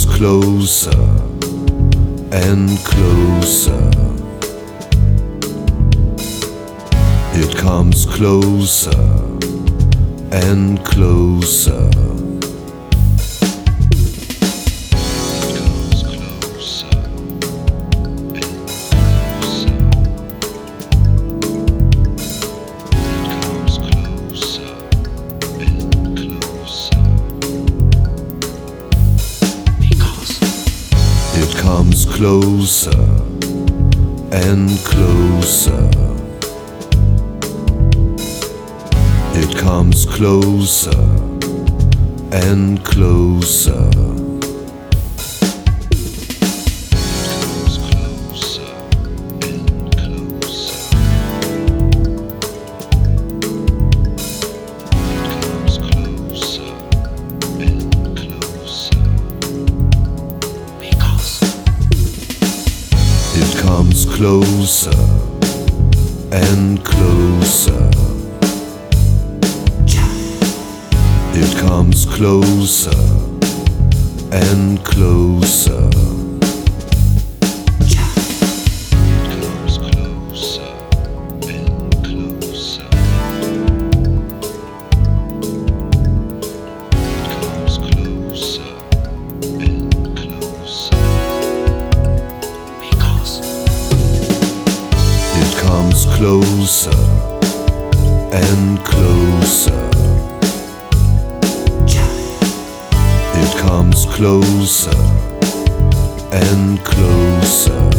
closer and closer. It comes closer and closer. It comes closer and closer. It comes closer and closer. It comes closer and closer. It comes closer and closer. It comes closer and closer. It comes closer and closer.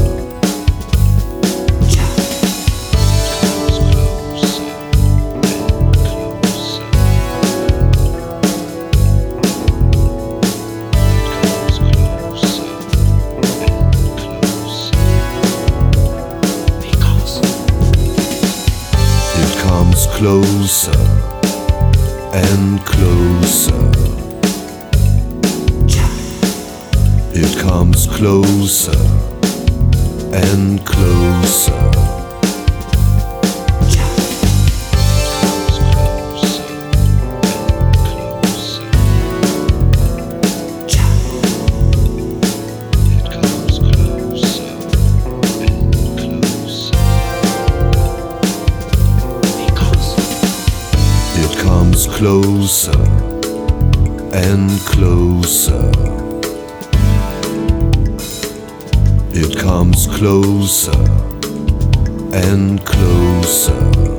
It comes closer and closer. It comes closer and closer. It comes closer and closer. It comes closer and closer.